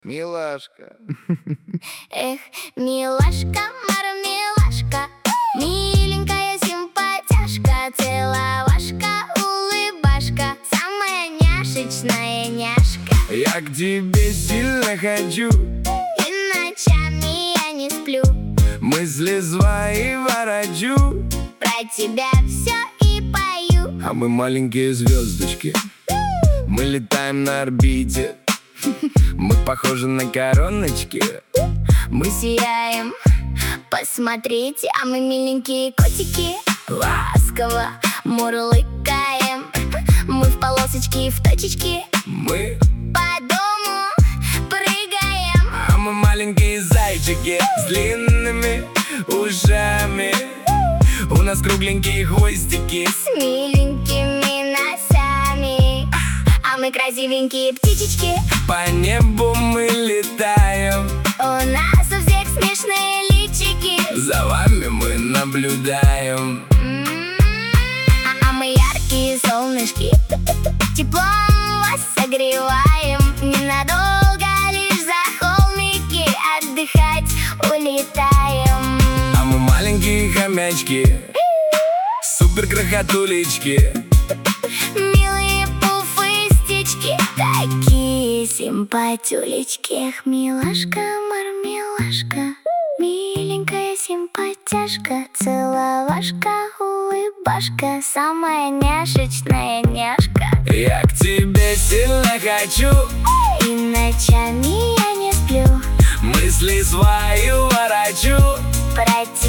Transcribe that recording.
Милашка. Эх, милашка, мармелашка, миленькая симпатяшка, целовашка, улыбашка, самая няшечная няшка. Я к тебе сильно хочу, И ночами я не сплю, мысли свои ворочу, про тебя все и пою. а мы маленькие звездочки, мы летаем на орбите. Мы похожи на короночки. Мы сияем, посмотрите, а мы миленькие котики, ласково мурлыкаем. Мы в полосочки, в точечки, Мы, по дому прыгаем. а мы маленькие зайчики с длинными ушами. У нас кругленькие хвостики, С миленькими носами, а мы красивенькие птичечки. по небу мы летаем. У нас у всех смешные личики. За вами мы наблюдаем. А мы яркие солнышки, теплом вас согреваем. Ненадолго лишь за холмики отдыхать улетаем. А мы маленькие хомячки, супер крохотулечки. Милые пуфыстички, такие симпатюлечки. Эх, милашка, мармелашка, миленькая симпатяшка, целовашка, улыбашка, самая няшечная няшка. Я к тебе сильно хочу, И ночами я не сплю, мысли свои ворочу, про